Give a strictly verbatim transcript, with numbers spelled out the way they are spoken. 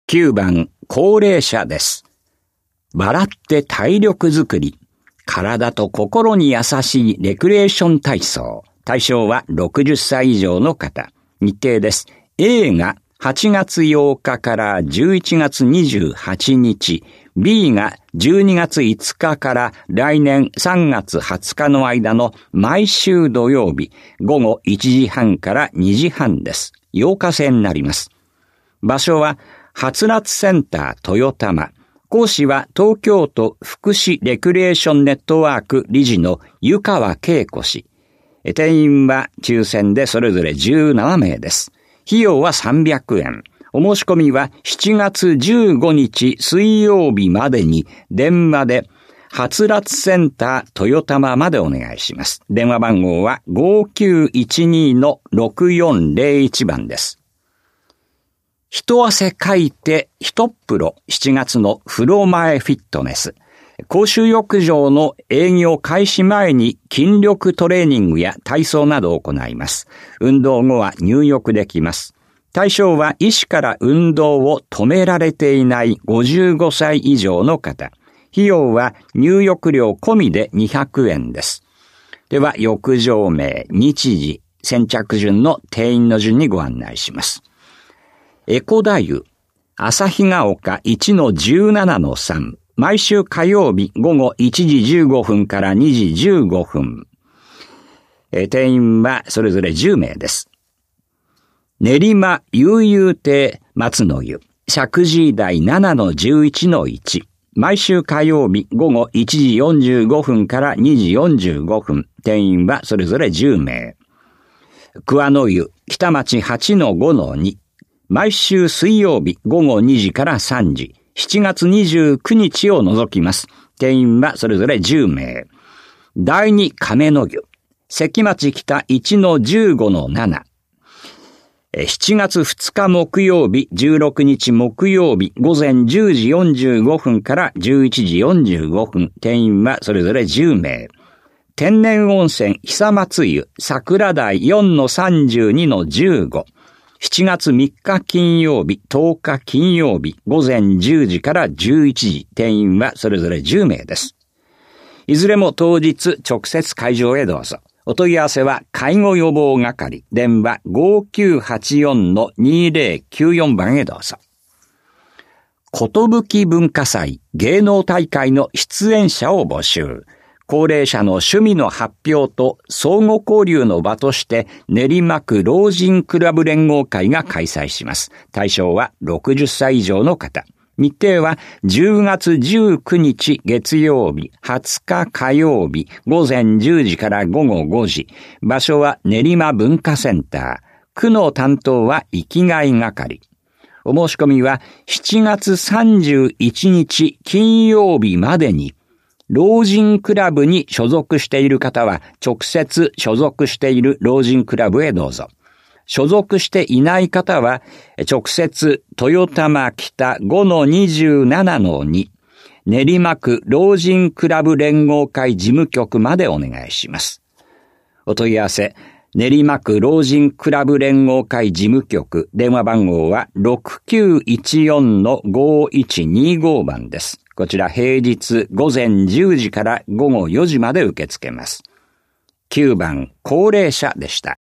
きゅうばん、高齢者です。笑って体力づくり。体と心に優しいレクリエーション体操。対象はろくじゅっさい以上の方。日程です。A がはちがつようかからじゅういちがつにじゅうはちにち。B がじゅうにがついつかから来年さんがつはつかの間の毎週土曜日、ごごいちじはんからにじはんです。ようか制になります。場所は、はつらつセンター豊玉。講師は東京都福祉レクリエーションネットワーク理事の湯川恵子氏。定員は抽選でそれぞれじゅうななめいです。費用はさんびゃくえん。お申し込みはしちがつじゅうごにち水曜日までに電話ではつらつセンター豊玉までお願いします。電話番号は ごきゅういちに ろくよんぜろいち 番です。一汗かいて一プロしちがつの風呂前フィットネス。公衆浴場の営業開始前に筋力トレーニングや体操などを行います。運動後は入浴できます。対象は医師から運動を止められていないごじゅうごさい以上の方。費用は入浴料込みでにひゃくえんです。では、浴場名、日時、先着順の定員の順にご案内します。エコダ湯、旭ヶ丘 いちのじゅうななのさん、毎週火曜日ごごいちじじゅうごふんからにじじゅうごふん。定員はそれぞれじゅうめいです。練馬悠々亭松の湯、石神井台ななのじゅういちのいち、毎週火曜日ごごいちじよんじゅうごふんからにじよんじゅうごふん。定員はそれぞれじゅうめい。桑の湯、北町 はちのごのに、毎週水曜日ごごにじからさんじ、しちがつにじゅうくにちを除きます。定員はそれぞれじゅうめい。第二亀の湯、関町北 いちのじゅうごのなな、しちがつふつか木曜日、じゅうろくにち木曜日、ごぜんじゅうじよんじゅうごふんからじゅういちじよんじゅうごふん、定員はそれぞれじゅうめい。天然温泉久松湯、桜台 よんのさんじゅうにのじゅうご、しちがつみっか金曜日、とおか金曜日、ごぜんじゅうじからじゅういちじ、定員はそれぞれじゅうめいです。いずれも当日直接会場へどうぞ。お問い合わせは介護予防係、電話 ごきゅうはちよんのにぜろきゅうよん 番へどうぞ。ことぶき文化祭芸能大会の出演者を募集。高齢者の趣味の発表と相互交流の場として練馬区老人クラブ連合会が開催します。対象はろくじゅっさい以上の方。日程はじゅうがつじゅうくにち月曜日、はつか火曜日、ごぜんじゅうじからごごごじ。場所は練馬文化センター。区の担当は生きがい係。お申し込みはしちがつさんじゅういちにち金曜日までに、老人クラブに所属している方は直接所属している老人クラブへどうぞ。所属していない方は直接豊玉北 ごのにじゅうななのに 練馬区老人クラブ連合会事務局までお願いします。お問い合わせ練馬区老人クラブ連合会事務局、電話番号は ろくきゅういちよんのごいちにご 番です。こちら平日ごぜんじゅうじからごごよじまで受け付けます。きゅうばん高齢者でした。